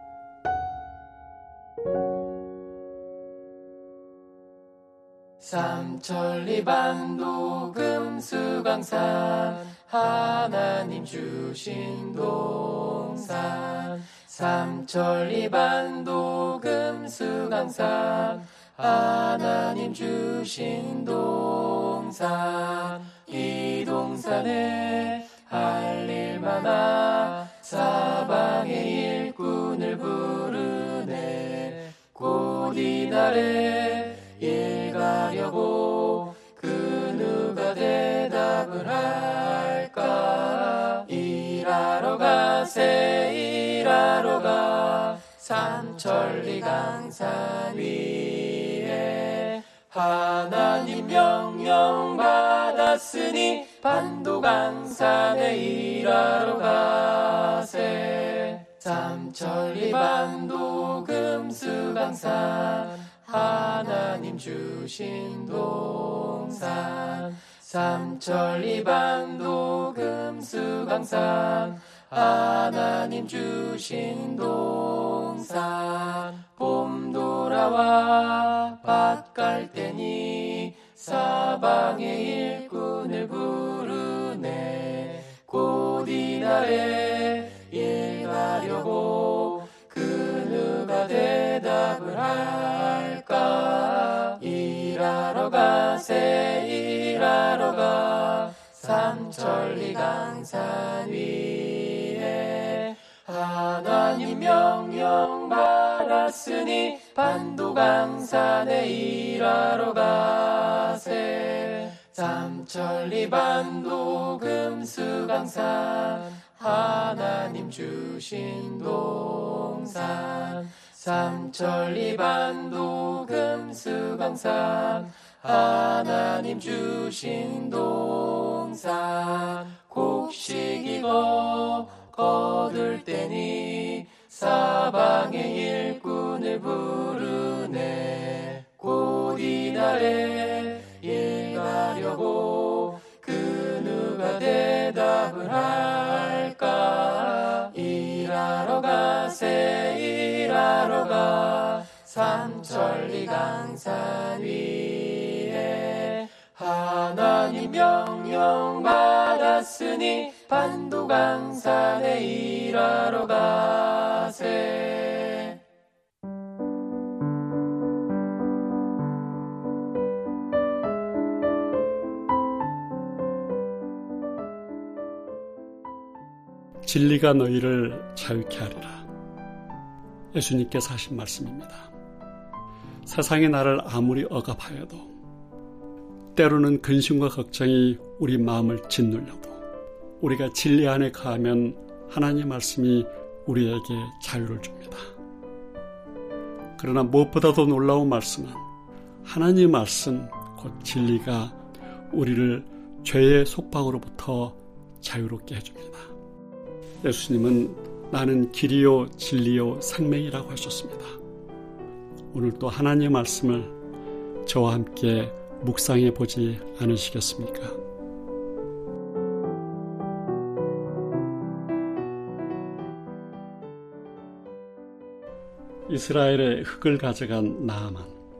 삼천리반도 금수강산 하나님 주신 동산 삼천리반도 금수강산 하나님 주신 동산 이 동산에 할 일 많아 사방의 일꾼을 부르네 곧 이날에 일 가려고 그 누가 대답을 할까 일하러 가세 일하러 가 삼천리 강산 위 하나님 명령 받았으니 반도강산에 일하러 가세. 삼천리 반도 금수강산 하나님 주신 동산. 삼천리 반도 금수강산 하나님 주신 동산. 봄 돌아와 밭 갈 때니 사방의 일꾼을 부르네. 곧 이날에 일 가려고 그 누가 대답을 할까. 일하러 가세 일하러 가 삼천리 강산 위에. 하나님 명령 받았으니 반도강산에 일하러 가세. 삼천리 반도 금수강산 하나님 주신 동산. 삼천리 반도 금수강산 하나님 주신 동산. 곡식 익어 거둘 때니 사방의 일꾼을 부르네. 곧 이날에 일 가려고 그 누가 대답을 할까. 일하러 가세 일하러 가 삼천리 강산 위에. 하나님 명령 받았으니 반도강산에 일하러 가세. 진리가 너희를 자유케 하리라. 예수님께서 하신 말씀입니다. 세상이 나를 아무리 억압하여도, 때로는 근심과 걱정이 우리 마음을 짓눌려도, 우리가 진리 안에 가면 하나님의 말씀이 우리에게 자유를 줍니다. 그러나 무엇보다도 놀라운 말씀은 하나님의 말씀, 곧 진리가 우리를 죄의 속박으로부터 자유롭게 해줍니다. 예수님은 나는 길이요 진리요 생명이라고 하셨습니다. 오늘 또 하나님의 말씀을 저와 함께 묵상해 보지 않으시겠습니까? 이스라엘의 흙을 가져간 나아만.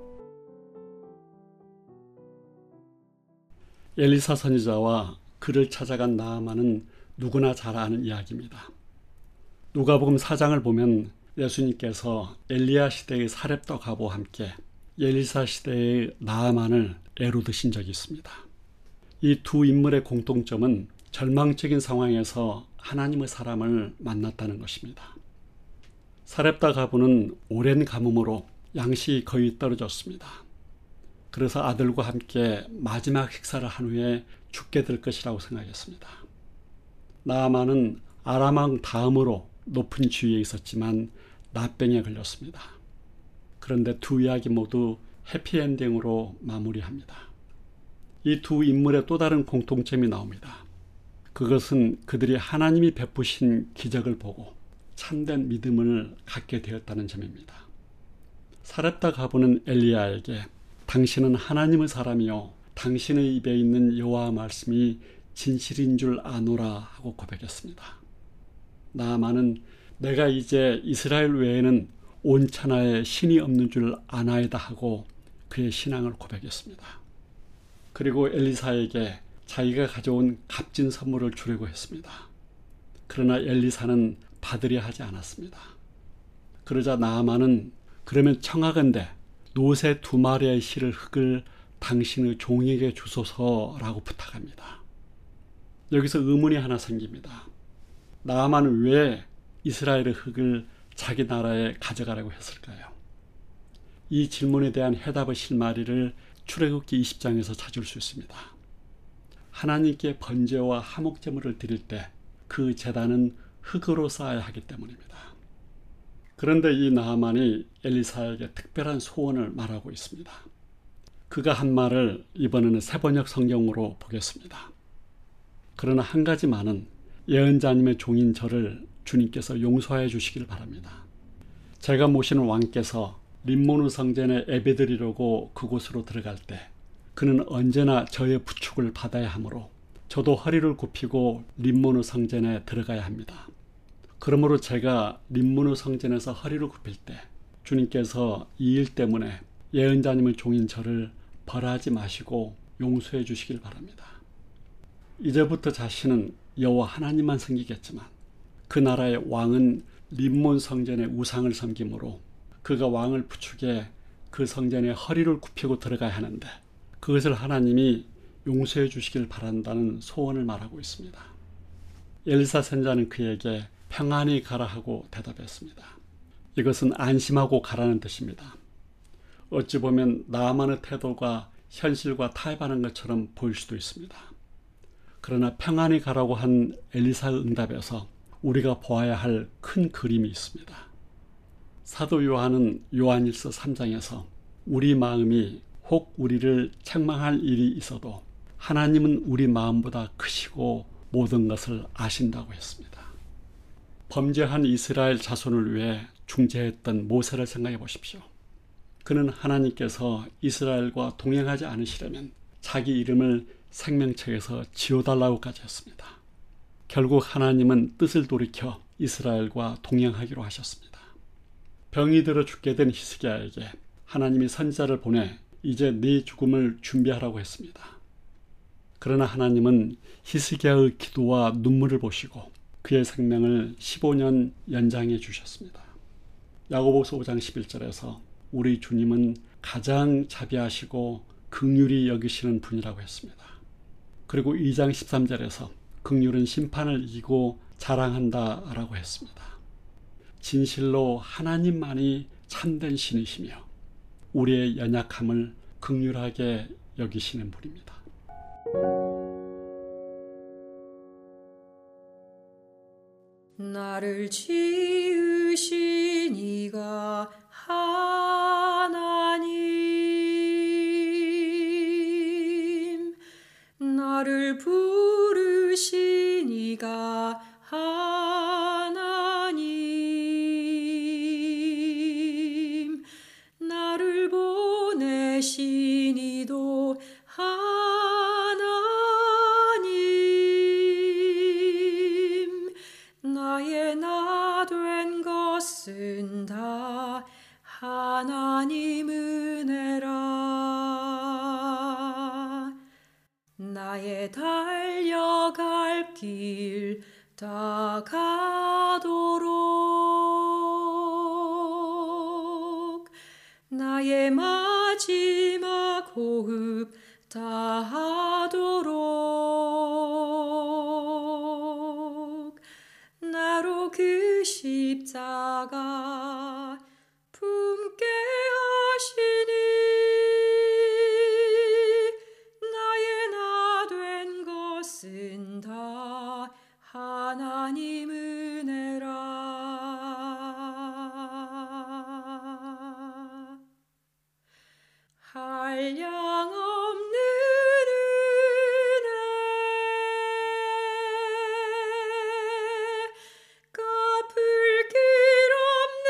엘리사 선지자와 그를 찾아간 나아만은 누구나 잘 아는 이야기입니다. 누가복음 사 장을 보면 예수님께서 엘리야 시대의 사렙다 과부와 함께 엘리사 시대의 나아만을 애로 드신 적이 있습니다. 이 두 인물의 공통점은 절망적인 상황에서 하나님의 사람을 만났다는 것입니다. 사렙다 과부는 오랜 가뭄으로 양식이 거의 떨어졌습니다. 그래서 아들과 함께 마지막 식사를 한 후에 죽게 될 것이라고 생각했습니다. 나아만은 아람 왕 다음으로 높은 지위에 있었지만 나병에 걸렸습니다. 그런데 두 이야기 모두 해피엔딩으로 마무리합니다. 이 두 인물의 또 다른 공통점이 나옵니다. 그것은 그들이 하나님이 베푸신 기적을 보고 참된 믿음을 갖게 되었다는 점입니다. 사렙다 과부는 엘리야에게 당신은 하나님의 사람이요 당신의 입에 있는 여호와 말씀이 진실인 줄 아노라 하고 고백했습니다. 나아만은 내가 이제 이스라엘 외에는 온 천하에 신이 없는 줄 아나이다 하고 그의 신앙을 고백했습니다. 그리고 엘리사에게 자기가 가져온 값진 선물을 주려고 했습니다. 그러나 엘리사는 받으려 하지 않았습니다. 그러자 나아만은 그러면 청하건대 노새 두 마리의 실을 흙을 당신의 종에게 주소서라고 부탁합니다. 여기서 의문이 하나 생깁니다. 나아만은 왜 이스라엘의 흙을 자기 나라에 가져가라고 했을까요? 이 질문에 대한 해답의 실마리를 출애굽기 이십 장에서 찾을 수 있습니다. 하나님께 번제와 화목제물을 드릴 때 그 제단은 흙으로 쌓아야 하기 때문입니다. 그런데 이 나아만이 엘리사에게 특별한 소원을 말하고 있습니다. 그가 한 말을 이번에는 세번역 성경으로 보겠습니다. 그러나 한 가지만은 예언자님의 종인 저를 주님께서 용서해 주시길 바랍니다. 제가 모시는 왕께서 림모누 성전에 예배드리려고 그곳으로 들어갈 때 그는 언제나 저의 부축을 받아야 하므로 저도 허리를 굽히고 림모누 성전에 들어가야 합니다. 그러므로 제가 림모누 성전에서 허리를 굽힐 때 주님께서 이 일 때문에 예언자님의 종인 저를 벌하지 마시고 용서해 주시길 바랍니다. 이제부터 자신은 여호와 하나님만 섬기겠지만 그 나라의 왕은 림몬 성전의 우상을 섬기므로 그가 왕을 부축해 그 성전에 허리를 굽히고 들어가야 하는데 그것을 하나님이 용서해 주시길 바란다는 소원을 말하고 있습니다. 엘리사 선자는 그에게 평안히 가라 하고 대답했습니다. 이것은 안심하고 가라는 뜻입니다. 어찌 보면 나아만의 태도가 현실과 타협하는 것처럼 보일 수도 있습니다. 그러나 평안히 가라고 한 엘리사의 응답에서 우리가 보아야 할 큰 그림이 있습니다. 사도 요한은 요한일서 삼 장에서 우리 마음이 혹 우리를 책망할 일이 있어도 하나님은 우리 마음보다 크시고 모든 것을 아신다고 했습니다. 범죄한 이스라엘 자손을 위해 중재했던 모세를 생각해 보십시오. 그는 하나님께서 이스라엘과 동행하지 않으시려면 자기 이름을 생명책에서 지워달라고까지 했습니다. 결국 하나님은 뜻을 돌이켜 이스라엘과 동행하기로 하셨습니다. 병이 들어 죽게 된 히스기야에게 하나님이 선지자를 보내 이제 네 죽음을 준비하라고 했습니다. 그러나 하나님은 히스기야의 기도와 눈물을 보시고 그의 생명을 십오 년 연장해 주셨습니다. 야고보서 오 장 십일 절에서 우리 주님은 가장 자비하시고 긍휼히 여기시는 분이라고 했습니다. 그리고 이 장 십삼 절에서 긍휼은 심판을 이기고 자랑한다라고 했습니다. 진실로 하나님만이 참된 신이시며 우리의 연약함을 긍휼하게 여기시는 분입니다. 나를 지으신 이가 하나님, 나를 부르신 이가 하나님, 나를 보내신 이도 하나님, 나의 나 된 것은 다 하나님 은혜라. 나의 달려갈 길 다 가도록 나의 마지막 호흡 다 하도록 나로 그 십자가 품게 하시니 나의 나 된 것은 다 하나님 은혜라. 한량없는 은혜, 갚을 길 없는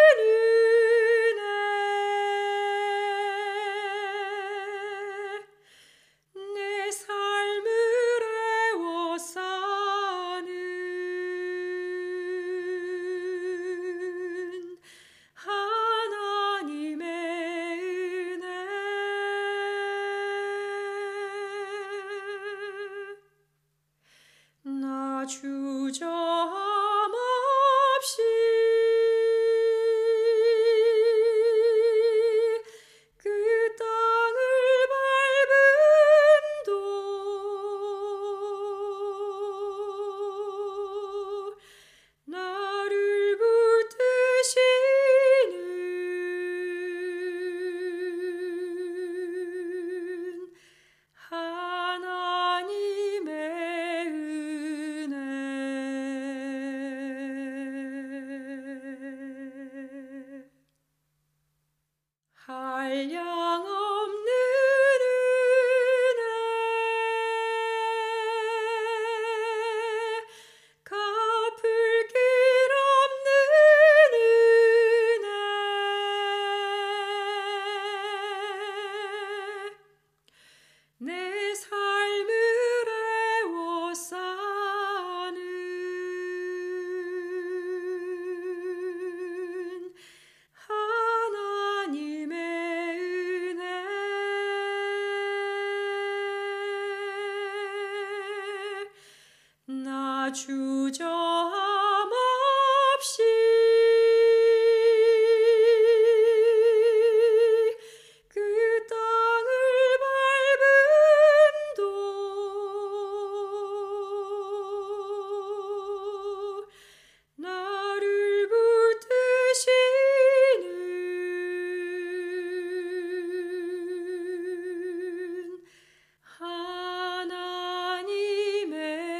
은혜, 내 삶을 애워 사는 하나님의 은혜. 나 주저함 없이 그 땅을 밟음도 나를 붙드시는 하나님의 은혜. 한량없는 주저함 없이 그 땅을 밟음도 나를 붙드시는 하나님의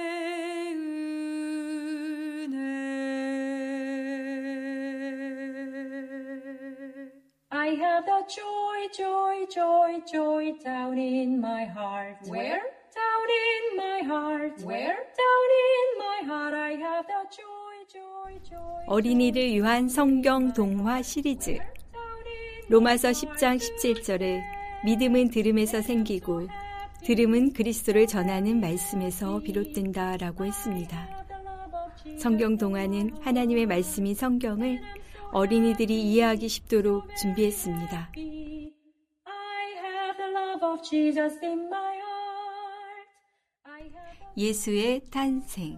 은혜. I have the joy, joy, joy, joy down in my heart. Where? Down in my heart. Where? Down in my heart. I have the joy, joy, joy. 어린이를 위한 성경 동화 시리즈 로마서 십 장 십칠 절에 믿음은 들음에서 생기고 들음은 그리스도를 전하는 말씀에서 비롯된다 라고 했습니다. 성경 동화는 하나님의 말씀인 성경을 어린이들이 이해하기 쉽도록 준비했습니다. I have the love of Jesus in my heart. I have the 예수의 탄생.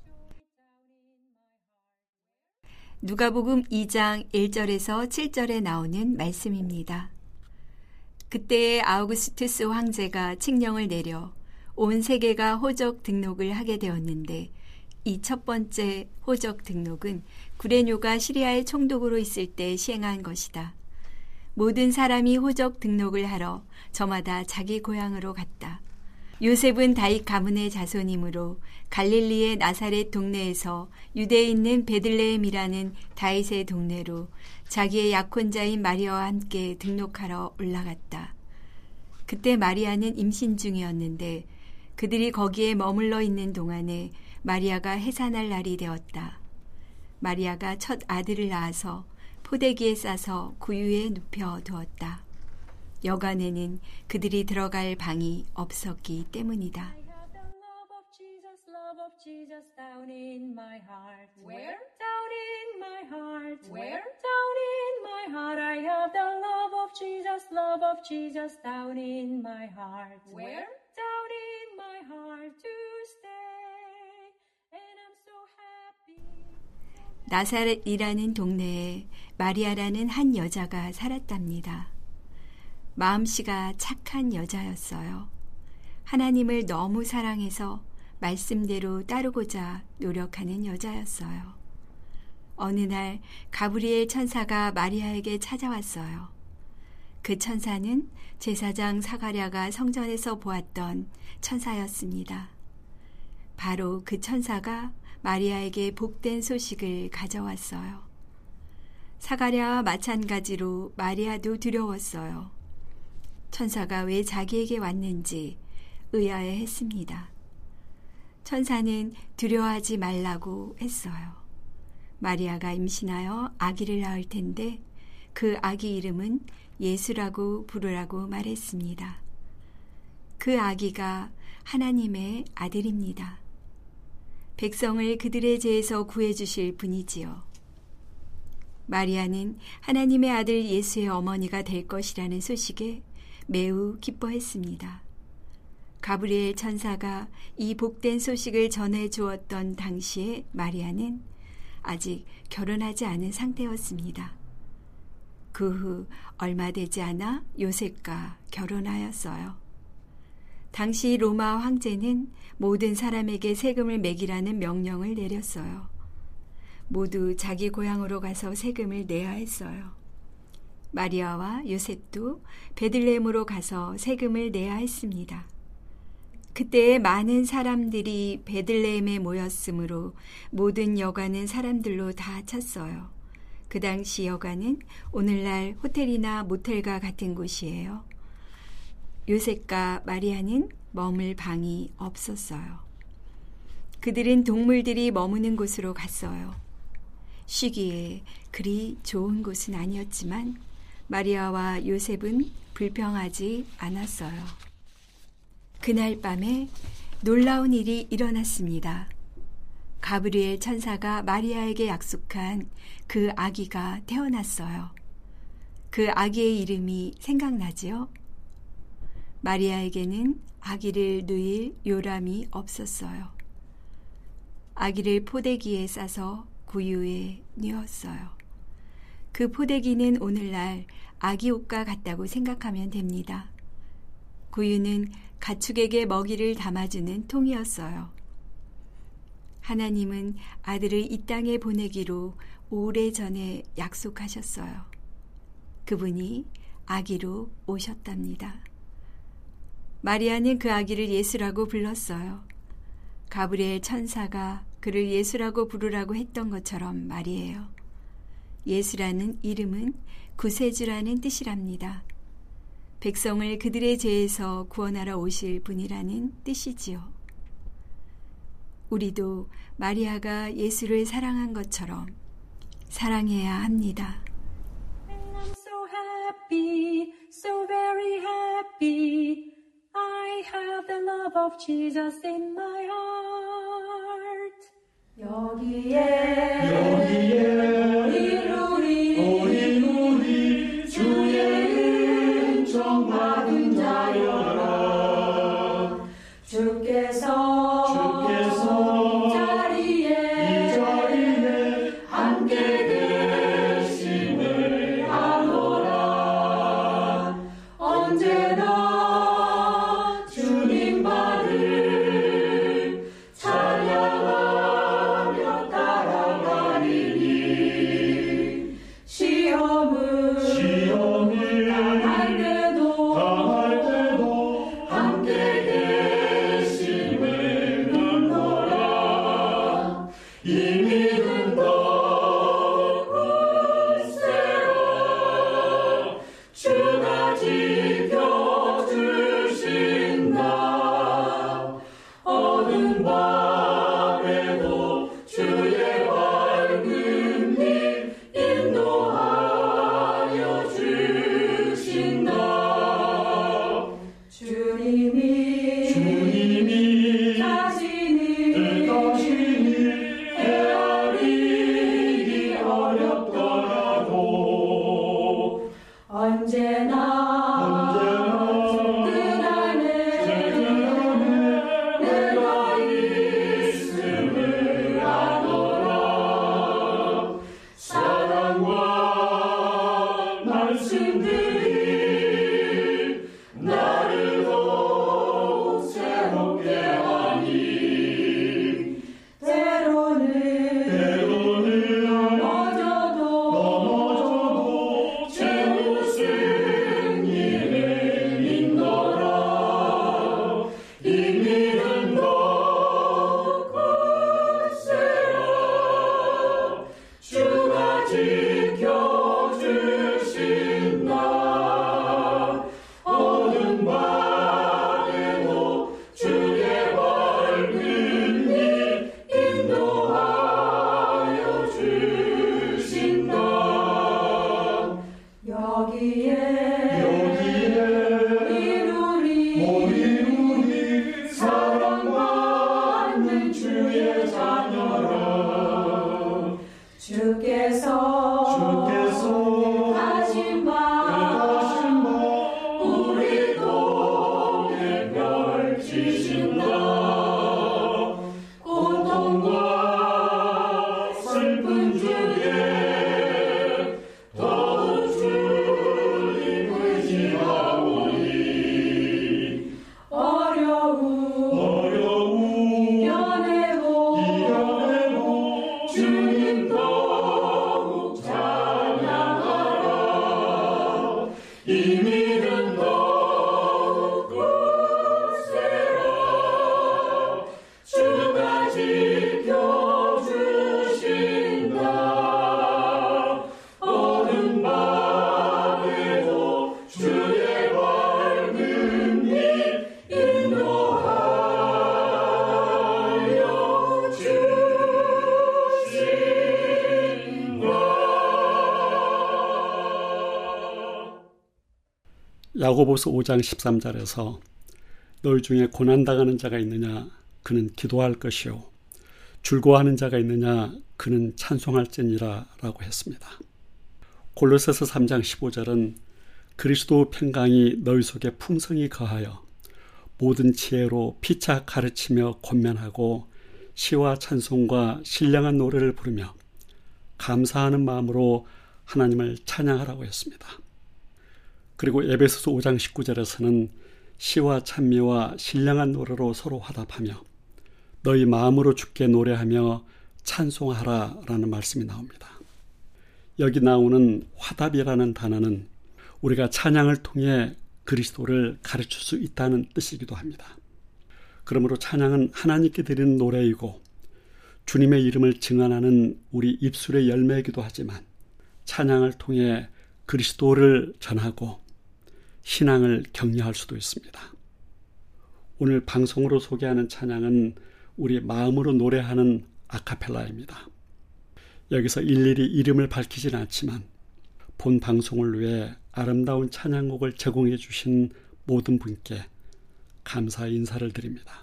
누가복음 이 장 일 절에서 칠 절에 나오는 말씀입니다. 그때에 아우구스투스 황제가 칙령을 내려 온 세계가 호적 등록을 하게 되었는데 이 첫 번째 호적 등록은 구레뇨가 시리아의 총독으로 있을 때 시행한 것이다. 모든 사람이 호적 등록을 하러 저마다 자기 고향으로 갔다. 요셉은 다윗 가문의 자손이므로 갈릴리의 나사렛 동네에서 유대에 있는 베들레헴이라는 다윗의 동네로 자기의 약혼자인 마리아와 함께 등록하러 올라갔다. 그때 마리아는 임신 중이었는데 그들이 거기에 머물러 있는 동안에 마리아가 해산할 날이 되었다. 마리아가 첫 아들을 낳아서 포대기에 싸서 구유에 눕혀 두었다. 여간에는 그들이 들어갈 방이 없었기 때문이다. I have the love of Jesus, love of Jesus down in my heart. Where? Down in my heart. Where? Down in my heart. I have the love of Jesus, love of Jesus down in my heart. Where? Down in my heart to stay. And I'm so happy. 나사렛이라는 동네에 마리아라는 한 여자가 살았답니다. 마음씨가 착한 여자였어요. 하나님을 너무 사랑해서 말씀대로 따르고자 노력하는 여자였어요. 어느 날 가브리엘 천사가 마리아에게 찾아왔어요. 그 천사는 제사장 사가랴가 성전에서 보았던 천사였습니다. 바로 그 천사가 마리아에게 복된 소식을 가져왔어요. 사가랴와 마찬가지로 마리아도 두려웠어요. 천사가 왜 자기에게 왔는지 의아해했습니다. 천사는 두려워하지 말라고 했어요. 마리아가 임신하여 아기를 낳을 텐데 그 아기 이름은 예수라고 부르라고 말했습니다. 그 아기가 하나님의 아들입니다. 백성을 그들의 죄에서 구해주실 분이지요. 마리아는 하나님의 아들 예수의 어머니가 될 것이라는 소식에 매우 기뻐했습니다. 가브리엘 천사가 이 복된 소식을 전해 주었던 당시에 마리아는 아직 결혼하지 않은 상태였습니다. 그 후 얼마 되지 않아 요셉과 결혼하였어요. 당시 로마 황제는 모든 사람에게 세금을 매기라는 명령을 내렸어요. 모두 자기 고향으로 가서 세금을 내야 했어요. 마리아와 요셉도 베들레헴으로 가서 세금을 내야 했습니다. 그때에 많은 사람들이 베들레헴에 모였으므로 모든 여관은 사람들로 다 찼어요. 그 당시 여관은 오늘날 호텔이나 모텔과 같은 곳이에요. 요셉과 마리아는 머물 방이 없었어요. 그들은 동물들이 머무는 곳으로 갔어요. 쉬기에 그리 좋은 곳은 아니었지만 마리아와 요셉은 불평하지 않았어요. 그날 밤에 놀라운 일이 일어났습니다. 가브리엘 천사가 마리아에게 약속한 그 아기가 태어났어요. 그 아기의 이름이 생각나지요? 마리아에게는 아기를 누일 요람이 없었어요. 아기를 포대기에 싸서 구유에 뉘었어요. 그 포대기는 오늘날 아기 옷과 같다고 생각하면 됩니다. 구유는 가축에게 먹이를 담아주는 통이었어요. 하나님은 아들을 이 땅에 보내기로 오래전에 약속하셨어요. 그분이 아기로 오셨답니다. 마리아는 그 아기를 예수라고 불렀어요. 가브리엘 천사가 그를 예수라고 부르라고 했던 것처럼 말이에요. 예수라는 이름은 구세주라는 뜻이랍니다. 백성을 그들의 죄에서 구원하러 오실 분이라는 뜻이지요. 우리도 마리아가 예수를 사랑한 것처럼 사랑해야 합니다. I'm so happy, so very happy. I have the love of Jesus in my heart. 여기에 여기에 우리 오인 우리 주의 은총 받은 자여라. 주께서 주께서 자리에 이 자리에 함께 계심을 아노라. 언제나 주님 발을 찬양하며 따라가리니. 시험을 시험을 당할 때도 당할 때도 함께 계심을 믿노라. 이 믿음도 굳세어 주가 지켜주신다. 어두운 밤에도 주의 밝은 빛 인도하여 주신다. 주님이 주님이 자신이 뜻하시니 헤아리기 어렵더라도 언제나 언제나 그 안에 내가 있음을 아노라. 사랑과 말씀들이 나를 더욱 새롭게 하니. 때로는 때로는 넘어져도 넘어져도 채우신 이를 믿노라. 이 믿음도 굳세어 주가 지켜주신다. 어두운 밤에도 주의 밝은 빛 인도하여 주신다. 여기에 여기에 이루리 모인 우리 사랑받는 주의 자녀라. 주께서 주께서 하신 바 하신 바 우리 통에 펼치신다. 고통과 슬픈 중에 더욱 주님 의지하오니. 어려움 어려움 이겨내고 이겨내고 주님 더욱 찬양하라. 이 믿음 더욱 굳세어 주가 지켜주신다. 어두운 밤에도 주의 밝은 빛 인도하여 주신다. 야고보서 오 장 십삼 절에서 너희 중에 고난당하는 자가 있느냐 그는 기도할 것이요 즐거워하는 자가 있느냐 그는 찬송할지니라 라고 했습니다. 골로새서 삼 장 십오 절은 그리스도 평강이 너희 속에 풍성히 거하여 모든 지혜로 피차 가르치며 권면하고 시와 찬송과 신령한 노래를 부르며 감사하는 마음으로 하나님을 찬양하라고 했습니다. 그리고 에베소서 오 장 십구 절에서는 시와 찬미와 신령한 노래로 서로 화답하며 너희 마음으로 주께 노래하며 찬송하라 라는 말씀이 나옵니다. 여기 나오는 화답이라는 단어는 우리가 찬양을 통해 그리스도를 가르칠 수 있다는 뜻이기도 합니다. 그러므로 찬양은 하나님께 드리는 노래이고 주님의 이름을 증언하는 우리 입술의 열매이기도 하지만 찬양을 통해 그리스도를 전하고 신앙을 격려할 수도 있습니다. 오늘 방송으로 소개하는 찬양은 우리 마음으로 노래하는 아카펠라입니다. 여기서 일일이 이름을 밝히진 않지만 본 방송을 위해 아름다운 찬양곡을 제공해 주신 모든 분께 감사 인사를 드립니다.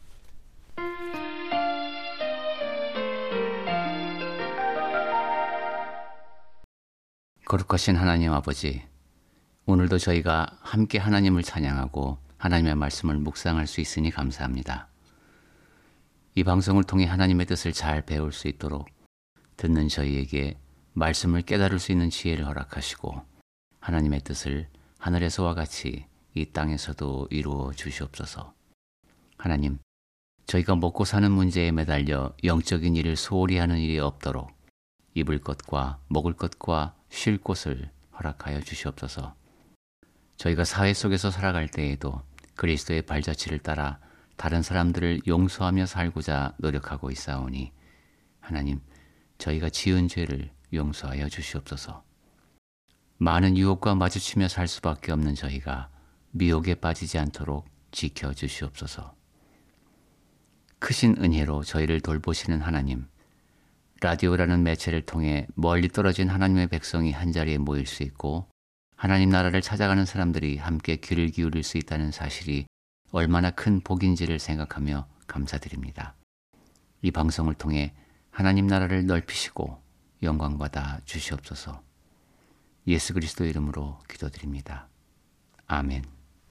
거룩하신 하나님 아버지, 오늘도 저희가 함께 하나님을 찬양하고 하나님의 말씀을 묵상할 수 있으니 감사합니다. 이 방송을 통해 하나님의 뜻을 잘 배울 수 있도록 듣는 저희에게 말씀을 깨달을 수 있는 지혜를 허락하시고 하나님의 뜻을 하늘에서와 같이 이 땅에서도 이루어 주시옵소서. 하나님, 저희가 먹고 사는 문제에 매달려 영적인 일을 소홀히 하는 일이 없도록 입을 것과 먹을 것과 쉴 곳을 허락하여 주시옵소서. 저희가 사회 속에서 살아갈 때에도 그리스도의 발자취를 따라 다른 사람들을 용서하며 살고자 노력하고 있사오니 하나님, 저희가 지은 죄를 용서하여 주시옵소서. 많은 유혹과 마주치며 살 수밖에 없는 저희가 미혹에 빠지지 않도록 지켜주시옵소서. 크신 은혜로 저희를 돌보시는 하나님, 라디오라는 매체를 통해 멀리 떨어진 하나님의 백성이 한자리에 모일 수 있고 하나님 나라를 찾아가는 사람들이 함께 귀를 기울일 수 있다는 사실이 얼마나 큰 복인지를 생각하며 감사드립니다. 이 방송을 통해 하나님 나라를 넓히시고 영광받아 주시옵소서. 예수 그리스도 이름으로 기도드립니다. 아멘.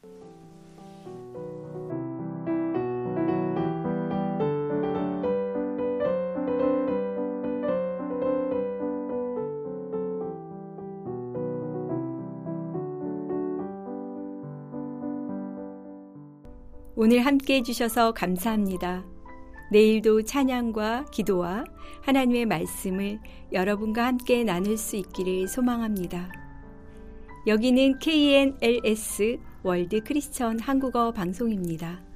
오늘 함께 해주셔서 감사합니다. 내일도 찬양과 기도와 하나님의 말씀을 여러분과 함께 나눌 수 있기를 소망합니다. 여기는 케이엔엘에스 월드 크리스천 한국어 방송입니다.